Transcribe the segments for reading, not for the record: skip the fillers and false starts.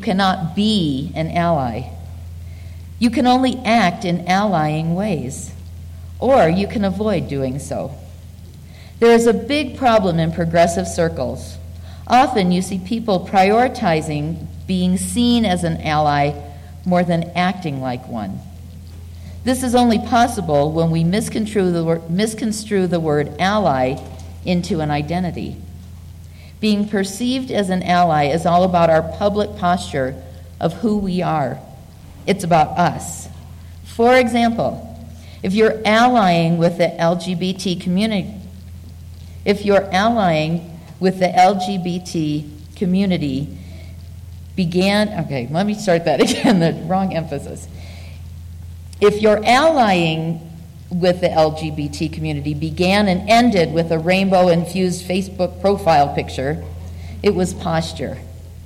cannot be an ally. You can only act in allying ways, or you can avoid doing so. There is a big problem in progressive circles. Often you see people prioritizing being seen as an ally more than acting like one. This is only possible when we misconstrue the word ally into an identity. Being perceived as an ally is all about our public posture of who we are. It's about us. For example, if you're allying with the LGBT community, let me start that again, the wrong emphasis. If your allying with the LGBT community began and ended with a rainbow-infused Facebook profile picture, it was posture.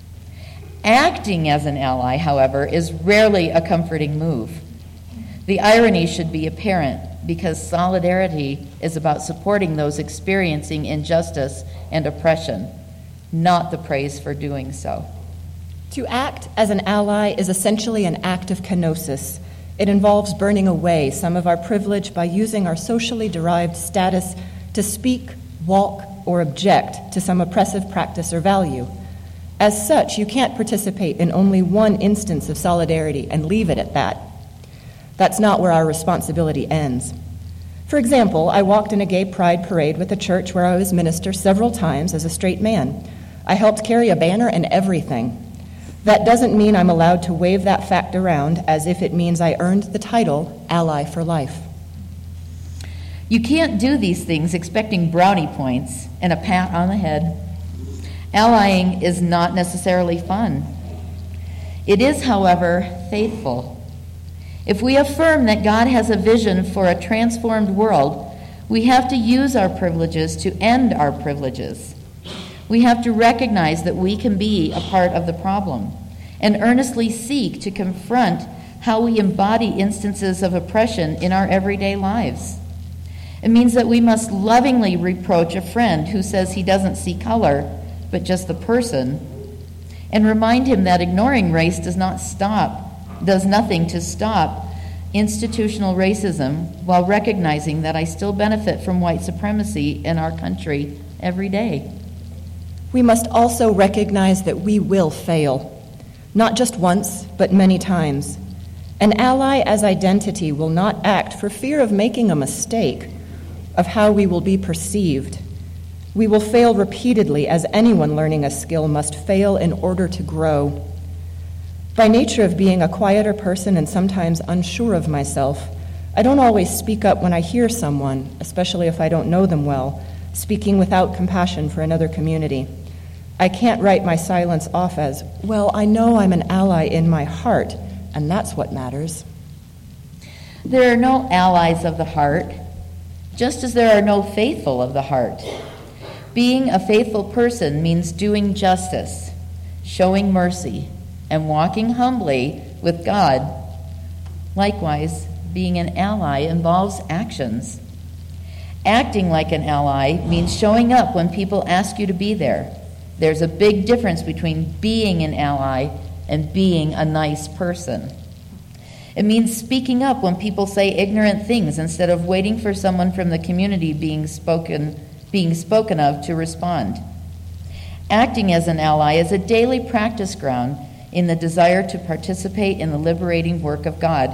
Acting as an ally, however, is rarely a comforting move. The irony should be apparent because solidarity is about supporting those experiencing injustice and oppression, not the praise for doing so. To act as an ally is essentially an act of kenosis. It involves burning away some of our privilege by using our socially derived status to speak, walk, or object to some oppressive practice or value. As such, you can't participate in only one instance of solidarity and leave it at that. That's not where our responsibility ends. For example, I walked in a gay pride parade with a church where I was minister several times as a straight man. I helped carry a banner and everything. That doesn't mean I'm allowed to wave that fact around as if it means I earned the title Ally for Life. You can't do these things expecting brownie points and a pat on the head. Allying is not necessarily fun. It is, however, faithful. If we affirm that God has a vision for a transformed world, we have to use our privileges to end our privileges. We have to recognize that we can be a part of the problem and earnestly seek to confront how we embody instances of oppression in our everyday lives. It means that we must lovingly reproach a friend who says he doesn't see color, but just the person, and remind him that ignoring race does nothing to stop institutional racism while recognizing that I still benefit from white supremacy in our country every day. We must also recognize that we will fail, not just once, but many times. An ally as identity will not act for fear of making a mistake of how we will be perceived. We will fail repeatedly, as anyone learning a skill must fail in order to grow. By nature of being a quieter person and sometimes unsure of myself, I don't always speak up when I hear someone, especially if I don't know them well, speaking without compassion for another community. I can't write my silence off as, well, I know I'm an ally in my heart, and that's what matters. There are no allies of the heart, just as there are no faithful of the heart. Being a faithful person means doing justice, showing mercy, and walking humbly with God. Likewise, being an ally involves actions. Acting like an ally means showing up when people ask you to be there. There's a big difference between being an ally and being a nice person. It means speaking up when people say ignorant things instead of waiting for someone from the community being spoken of to respond. Acting as an ally is a daily practice ground in the desire to participate in the liberating work of God.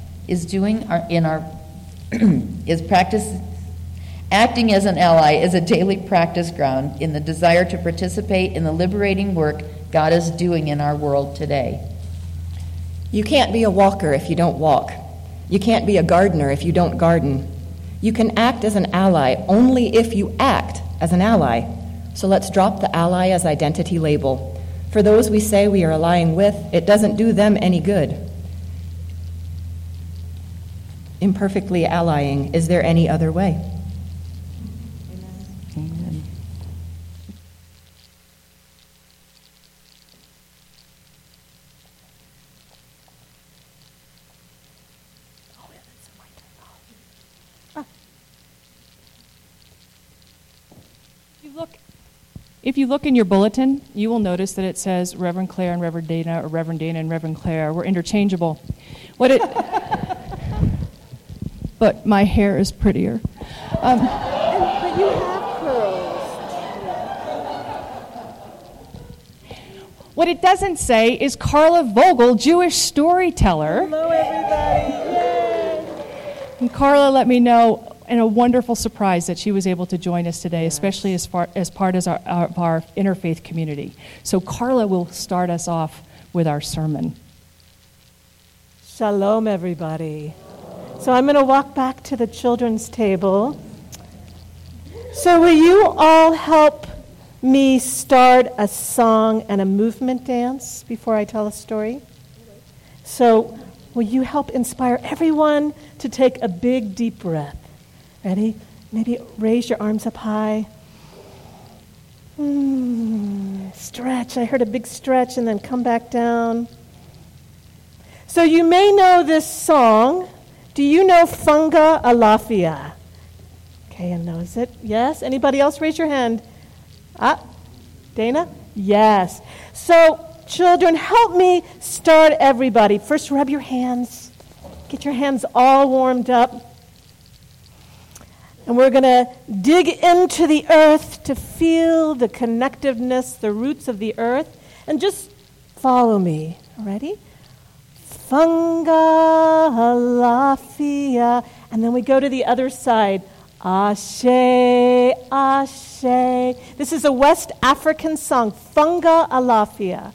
Acting as an ally is a daily practice ground in the desire to participate in the liberating work God is doing in our world today. You can't be a walker if you don't walk. You can't be a gardener if you don't garden. You can act as an ally only if you act as an ally. So let's drop the ally as identity label. For those we say we are allying with, it doesn't do them any good. Imperfectly allying, is there any other way? Amen. If you look in your bulletin, you will notice that it says Reverend Claire and Reverend Dana, or Reverend Dana and Reverend Claire. We're interchangeable. But my hair is prettier. But you have curls. What it doesn't say is Carla Vogel, Jewish storyteller. Hello, everybody. Yay. And Carla let me know, and a wonderful surprise, that she was able to join us today, especially as part of our interfaith community. So Carla will start us off with our sermon. Shalom, everybody. So I'm going to walk back to the children's table. So will you all help me start a song and a movement dance before I tell a story? So will you help inspire everyone to take a big, deep breath? Ready? Maybe raise your arms up high. Stretch. I heard a big stretch, and then come back down. So you may know this song. Do you know Funga Alafia? Okay, and knows it. Yes? Anybody else? Raise your hand. Dana? Yes. So, children, help me start everybody. First, rub your hands. Get your hands all warmed up. And we're going to dig into the earth to feel the connectiveness, the roots of the earth. And just follow me. Ready? Funga Alafia. And then we go to the other side. Ashe, Ashe. This is a West African song. Funga Alafia.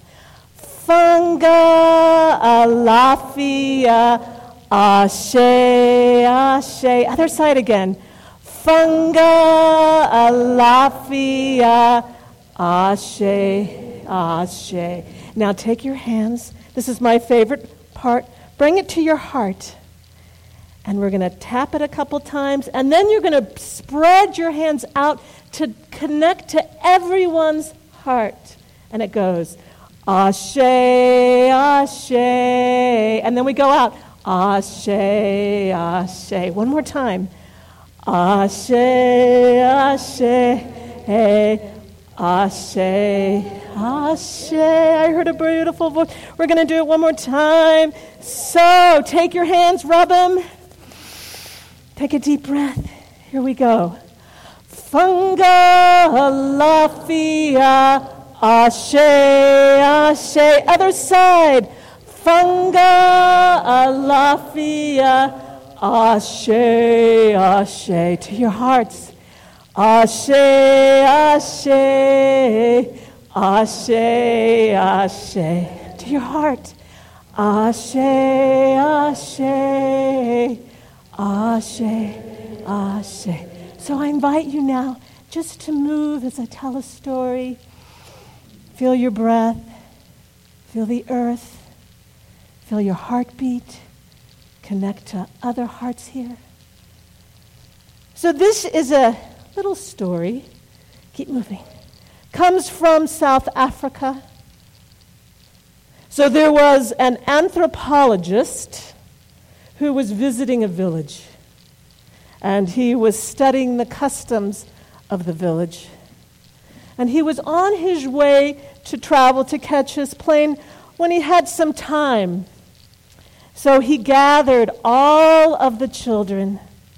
Funga Alafia. Ashe, Ashe. Other side again. Funga Alafia. Ashe, Ashe. Now take your hands. This is my favorite part. Bring it to your heart. And we're going to tap it a couple times. And then you're going to spread your hands out to connect to everyone's heart. And it goes, Ashe, Ashe. And then we go out, Ashe, Ashe. One more time. Ashe, Ashe, Ashe, Ashe. I heard a beautiful voice. We're going to do it one more time. So, take your hands, rub them. Take a deep breath. Here we go. Funga Alafia, Ashe, Ashe. Other side. Funga Alafia, Ashe, Ashe. To your hearts. Ashe, Ashe, Ashe, Ashe. To your heart. Ashe, Ashe, Ashe, Ashe. So I invite you now just to move as I tell a story. Feel your breath. Feel the earth. Feel your heartbeat. Connect to other hearts here. So this is a little story. Keep moving. Comes from South Africa. So there was an anthropologist who was visiting a village. And he was studying the customs of the village. And he was on his way to travel to catch his plane when he had some time. So he gathered all of the children.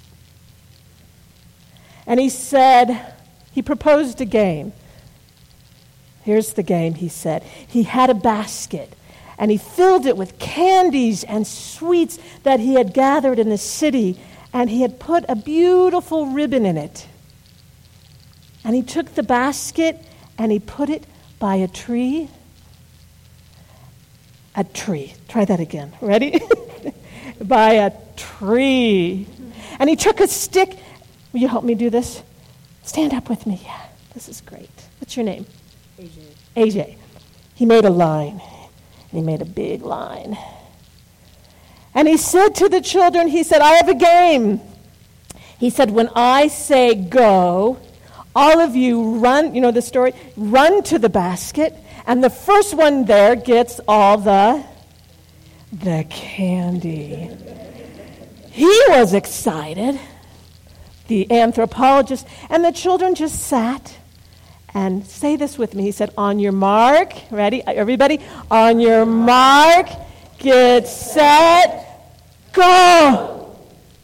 And he said, he proposed a game. Here's the game, he said. He had a basket, and he filled it with candies and sweets that he had gathered in the city, and he had put a beautiful ribbon in it. And he took the basket, and he put it by a tree. A tree. Try that again. Ready? By a tree. And he took a stick. Will you help me do this? Stand up with me. Yeah, this is great. What's your name? AJ. AJ. He made a line. And he made a big line. And he said to the children, he said, I have a game. He said, when I say go, all of you run, you know the story, run to the basket, and the first one there gets all the candy. He was excited, the anthropologist, and the children just sat And say this with me. He said, on your mark, ready, everybody? On your mark, get set, go.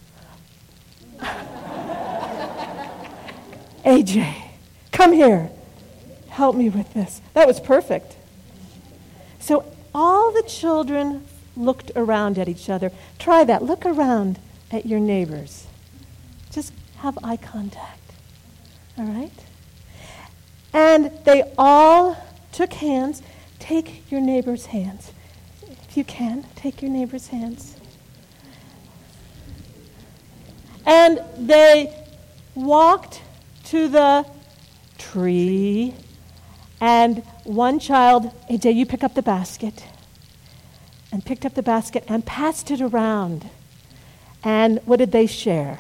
AJ, come here. Help me with this. That was perfect. So all the children looked around at each other. Try that. Look around at your neighbors. Just have eye contact. All right? And they all took hands. Take your neighbor's hands. If you can, take your neighbor's hands. And they walked to the tree. And one child, AJ, you pick up the basket. And picked up the basket and passed it around. And what did they share?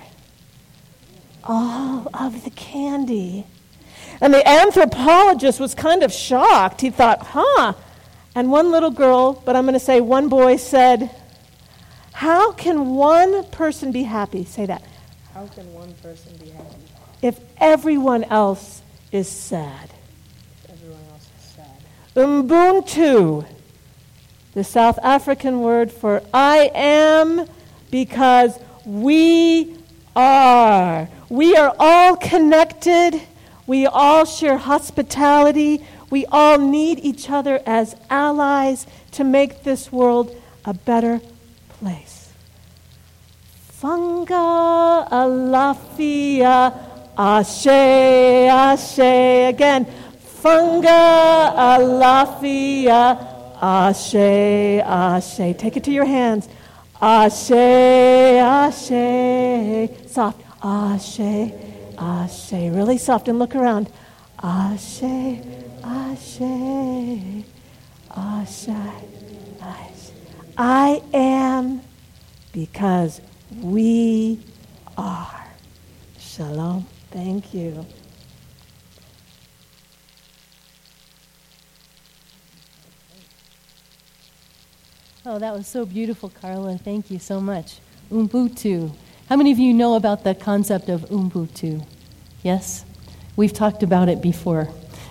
All of the candy. And the anthropologist was kind of shocked. He thought, And one little girl, but I'm going to say one boy, said, how can one person be happy? Say that. How can one person be happy? If everyone else is sad. If everyone else is sad. Ubuntu, the South African word for I am, because we are. We are all connected. We all share hospitality. We all need each other as allies to make this world a better place. Funga alafia ashe ashe. Again, funga alafia ashe ashe. Take it to your hands. Ashe ashe. Soft. Ashe ashe. Really soft, and look around. Ashe ashe ashe ashe. I am because we are. Shalom. Thank you. Oh, that was so beautiful, Carla. Thank you so much. Ubuntu. How many of you know about the concept of Ubuntu? Yes? We've talked about it before.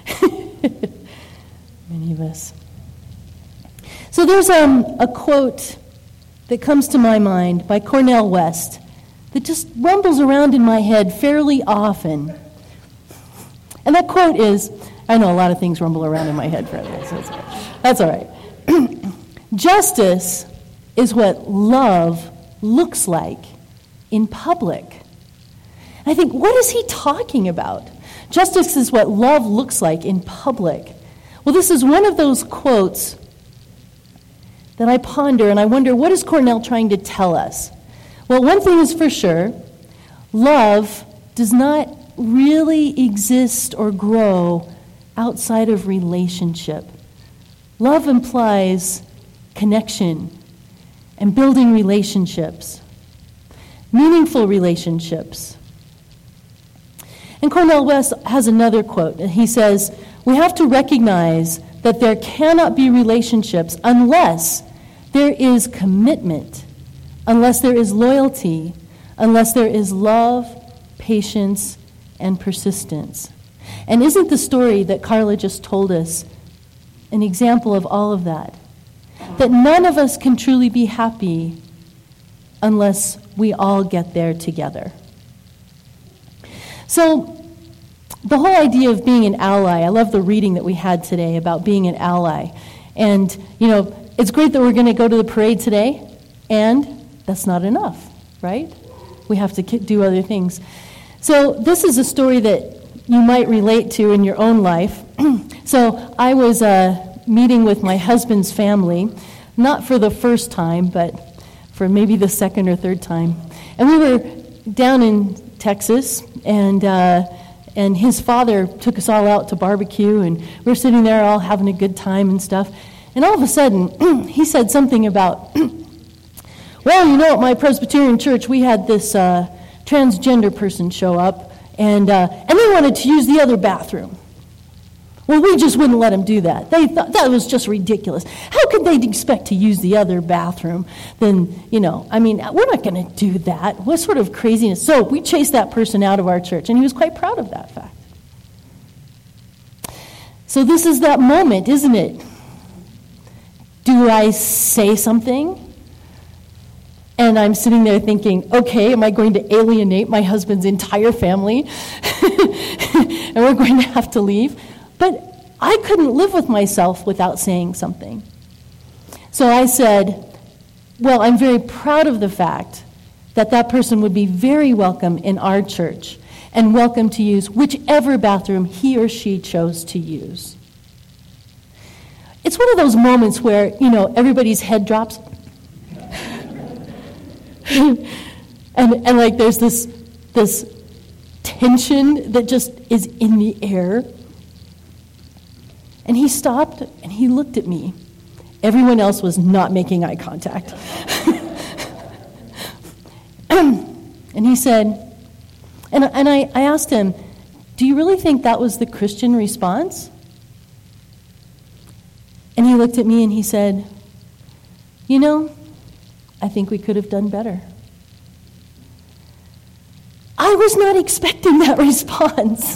Many of us. So there's a quote that comes to my mind by Cornel West that just rumbles around in my head fairly often. And that quote is, I know a lot of things rumble around in my head, so that's all right. Justice is what love looks like in public. And I think, what is he talking about? Justice is what love looks like in public. Well, this is one of those quotes that I ponder, and I wonder, what is Cornell trying to tell us? Well, one thing is for sure, love does not really exist or grow outside of relationship. Love implies connection and building relationships, meaningful relationships. And Cornel West has another quote. He says, we have to recognize that there cannot be relationships unless there is commitment, unless there is loyalty, unless there is love, patience, and persistence. And isn't the story that Carla just told us an example of all of that? That none of us can truly be happy unless we all get there together. So, the whole idea of being an ally, I love the reading that we had today about being an ally. And, it's great that we're going to go to the parade today, and that's not enough, right? We have to do other things. So this is a story that you might relate to in your own life. So I was meeting with my husband's family, not for the first time, but for maybe the second or third time. And we were down in Texas, and his father took us all out to barbecue, and we were sitting there all having a good time and stuff. And all of a sudden, he said something about, well, at my Presbyterian church, we had this transgender person show up, and they wanted to use the other bathroom. Well, we just wouldn't let them do that. They thought that was just ridiculous. How could they expect to use the other bathroom? Then, we're not going to do that. What sort of craziness? So we chased that person out of our church, and he was quite proud of that fact. So this is that moment, isn't it? Do I say something? And I'm sitting there thinking, okay, am I going to alienate my husband's entire family? And we're going to have to leave? But I couldn't live with myself without saying something. So I said, well, I'm very proud of the fact that that person would be very welcome in our church and welcome to use whichever bathroom he or she chose to use. It's one of those moments where, everybody's head drops. and like there's this tension that just is in the air. And he stopped and he looked at me. Everyone else was not making eye contact. And he said, and I asked him, do you really think that was the Christian response? And he looked at me and he said, I think we could have done better. I was not expecting that response.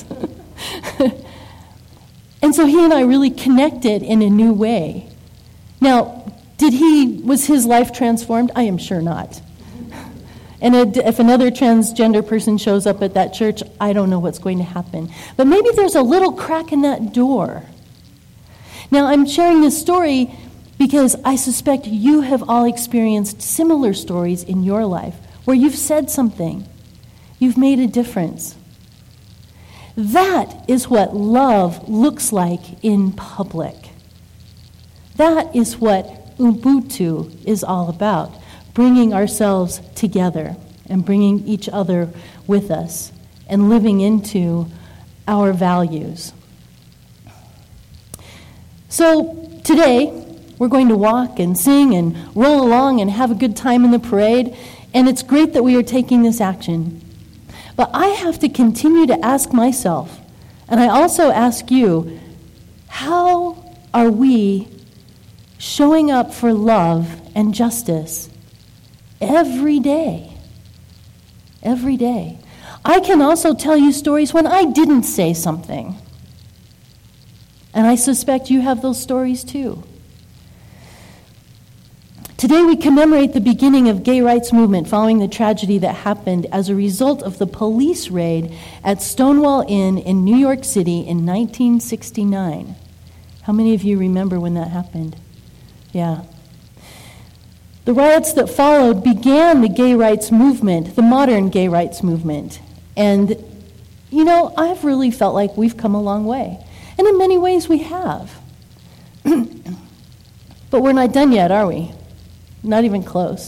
And so he and I really connected in a new way. Now, was his life transformed? I am sure not. And if another transgender person shows up at that church, I don't know what's going to happen. But maybe there's a little crack in that door. Now, I'm sharing this story because I suspect you have all experienced similar stories in your life where you've said something, you've made a difference. That is what love looks like in public. That is what Ubuntu is all about, bringing ourselves together and bringing each other with us and living into our values. So today, we're going to walk and sing and roll along and have a good time in the parade, and it's great that we are taking this action. But I have to continue to ask myself, and I also ask you, how are we showing up for love and justice every day? Every day. I can also tell you stories when I didn't say something. And I suspect you have those stories too. Today we commemorate the beginning of gay rights movement following the tragedy that happened as a result of the police raid at Stonewall Inn in New York City in 1969. How many of you remember when that happened? Yeah. The riots that followed began the gay rights movement, the modern gay rights movement. And, I've really felt like we've come a long way. And in many ways we have. But we're not done yet, are we? Not even close.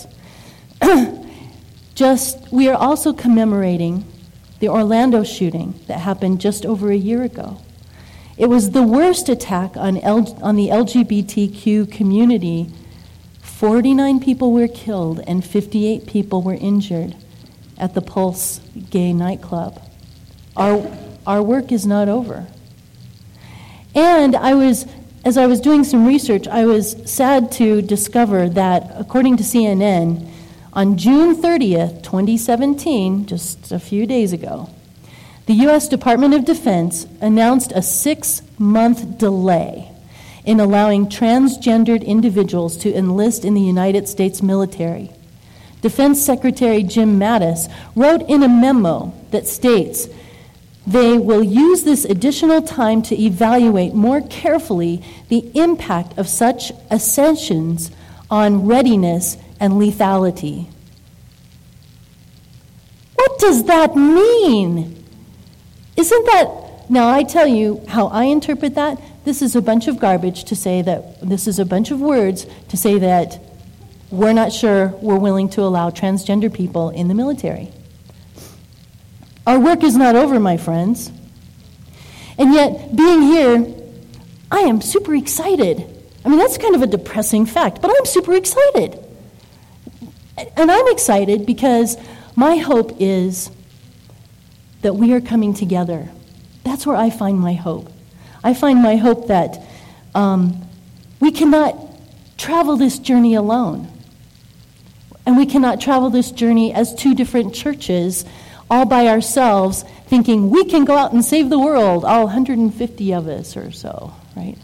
We are also commemorating the Orlando shooting that happened just over a year ago. It was the worst attack on the LGBTQ community. 49 people were killed and 58 people were injured at the Pulse gay nightclub. Our work is not over. And as I was doing some research, I was sad to discover that, according to CNN, on June 30th, 2017, just a few days ago, the U.S. Department of Defense announced a 6-month delay in allowing transgendered individuals to enlist in the United States military. Defense Secretary Jim Mattis wrote in a memo that states, they will use this additional time to evaluate more carefully the impact of such ascensions on readiness and lethality. What does that mean? Isn't that, now I tell you how I interpret that. This is a bunch of garbage to say that, this is a bunch of words to say that we're not sure we're willing to allow transgender people in the military. Our work is not over, my friends. And yet, being here, I am super excited. I mean, that's kind of a depressing fact, but I'm super excited. And I'm excited because my hope is that we are coming together. That's where I find my hope. I find my hope that we cannot travel this journey alone. And we cannot travel this journey as two different churches all by ourselves, thinking we can go out and save the world, all 150 of us or so, right?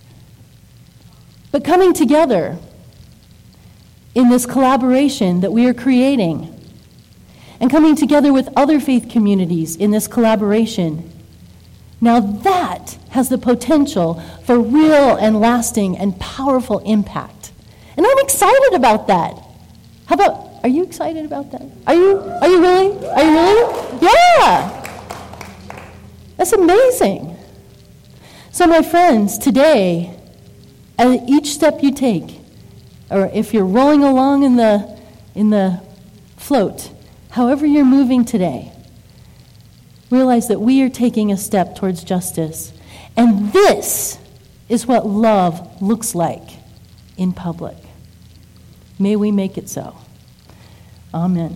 But coming together in this collaboration that we are creating, and coming together with other faith communities in this collaboration, now that has the potential for real and lasting and powerful impact. And I'm excited about that. How about, are you excited about that? Are you really? Are you really? Yeah! That's amazing. So my friends, today, at each step you take, or if you're rolling along in the float, however you're moving today, realize that we are taking a step towards justice. And this is what love looks like in public. May we make it so. Amen.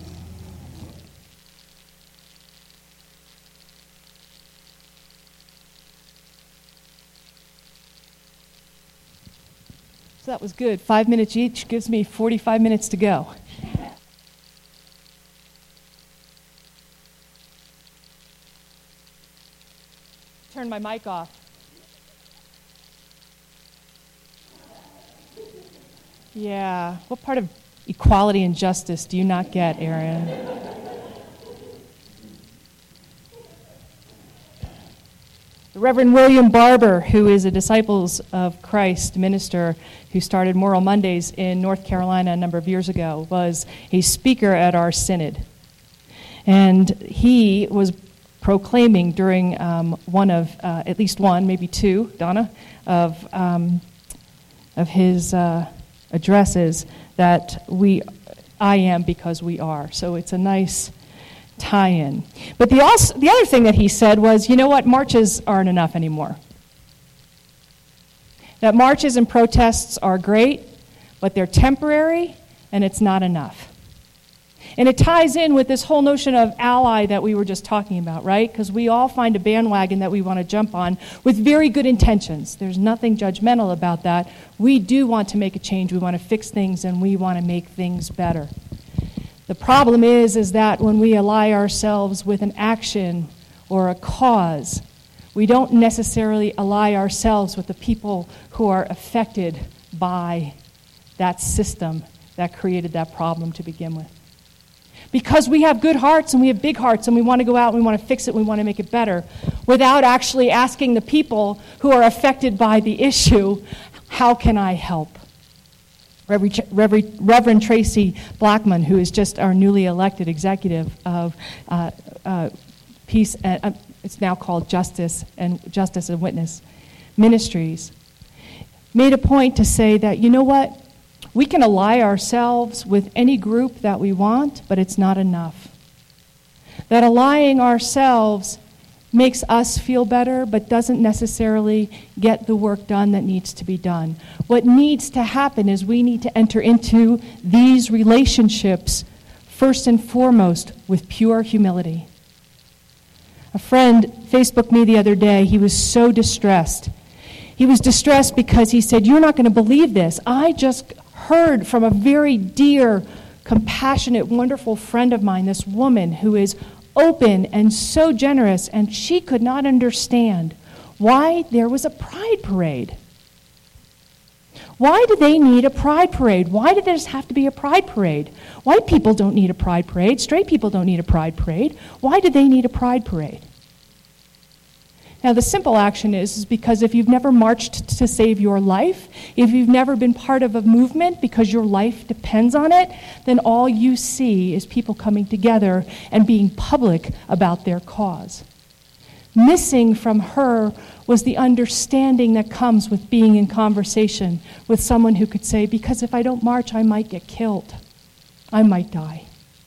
So that was good. 5 minutes each gives me 45 minutes to go. Turn my mic off. Yeah. What part of equality and justice do you not get, Aaron? The Reverend William Barber, who is a Disciples of Christ minister who started Moral Mondays in North Carolina a number of years ago, was a speaker at our synod. And he was proclaiming during one of, at least one, maybe two, Donna, of his addresses that I am because we are. So it's a nice tie-in. But the other thing that he said was, you know what, marches aren't enough anymore. That marches and protests are great, but they're temporary, and it's not enough. And it ties in with this whole notion of ally that we were just talking about, right? Because we all find a bandwagon that we want to jump on with very good intentions. There's nothing judgmental about that. We do want to make a change. We want to fix things, and we want to make things better. The problem is that when we ally ourselves with an action or a cause, we don't necessarily ally ourselves with the people who are affected by that system that created that problem to begin with. Because we have good hearts and we have big hearts and we want to go out and we want to fix it, we want to make it better, without actually asking the people who are affected by the issue, how can I help? Reverend Tracy Blackman, who is just our newly elected executive of Peace, it's now called Justice and Witness Ministries, made a point to say that, you know what? We can ally ourselves with any group that we want, but it's not enough. That allying ourselves makes us feel better, but doesn't necessarily get the work done that needs to be done. What needs to happen is we need to enter into these relationships first and foremost with pure humility. A friend Facebooked me the other day. He was so distressed. He was distressed because he said, "You're not going to believe this. I just heard from a very dear, compassionate, wonderful friend of mine, this woman who is open and so generous, and she could not understand why there was a pride parade. Why do they need a pride parade? Why did there just have to be a pride parade? White people don't need a pride parade. Straight people don't need a pride parade. Why do they need a pride parade?" Now, the simple action is because if you've never marched to save your life, if you've never been part of a movement because your life depends on it, then all you see is people coming together and being public about their cause. Missing from her was the understanding that comes with being in conversation with someone who could say, because if I don't march, I might get killed. I might die.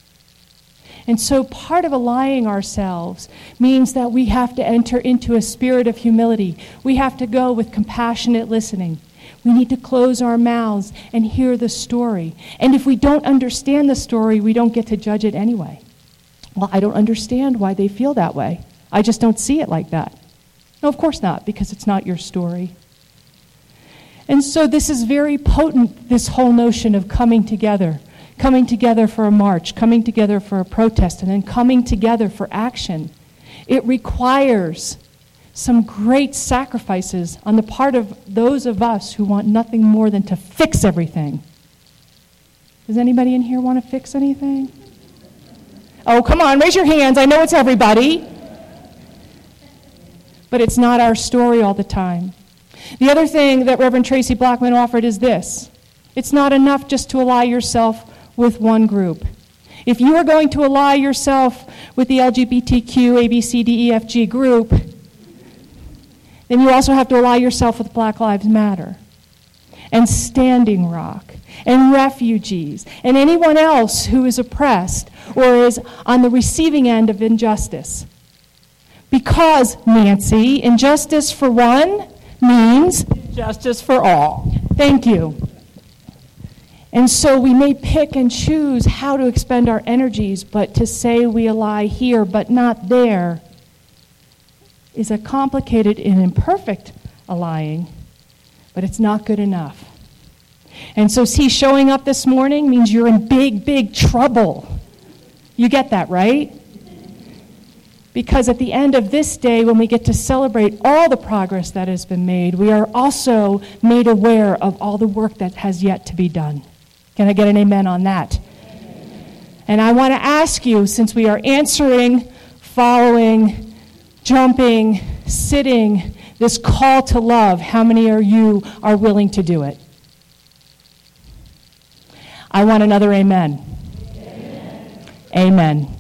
And so part of allying ourselves means that we have to enter into a spirit of humility. We have to go with compassionate listening. We need to close our mouths and hear the story. And if we don't understand the story, we don't get to judge it anyway. Well, I don't understand why they feel that way. I just don't see it like that. No, of course not, because it's not your story. And so this is very potent, this whole notion of coming together. coming together for a march, coming together for a protest, and then coming together for action. It requires some great sacrifices on the part of those of us who want nothing more than to fix everything. Does anybody in here want to fix anything? Oh, come on, raise your hands. I know it's everybody. But it's not our story all the time. The other thing that Reverend Tracy Blackman offered is this. It's not enough just to ally yourself with one group. If you are going to ally yourself with the LGBTQ, ABCDEFG group, then you also have to ally yourself with Black Lives Matter and Standing Rock and refugees and anyone else who is oppressed or is on the receiving end of injustice. Because, Nancy, injustice for one means justice for all. Thank you. And so we may pick and choose how to expend our energies, but to say we ally here but not there is a complicated and imperfect allying, but it's not good enough. And so, see, showing up this morning means you're in big, big trouble. You get that, right? Because at the end of this day, when we get to celebrate all the progress that has been made, we are also made aware of all the work that has yet to be done. Can I get an amen on that? And I want to ask you, since we are answering, following, jumping, sitting, this call to love, how many of you are willing to do it? I want another amen. Amen. Amen.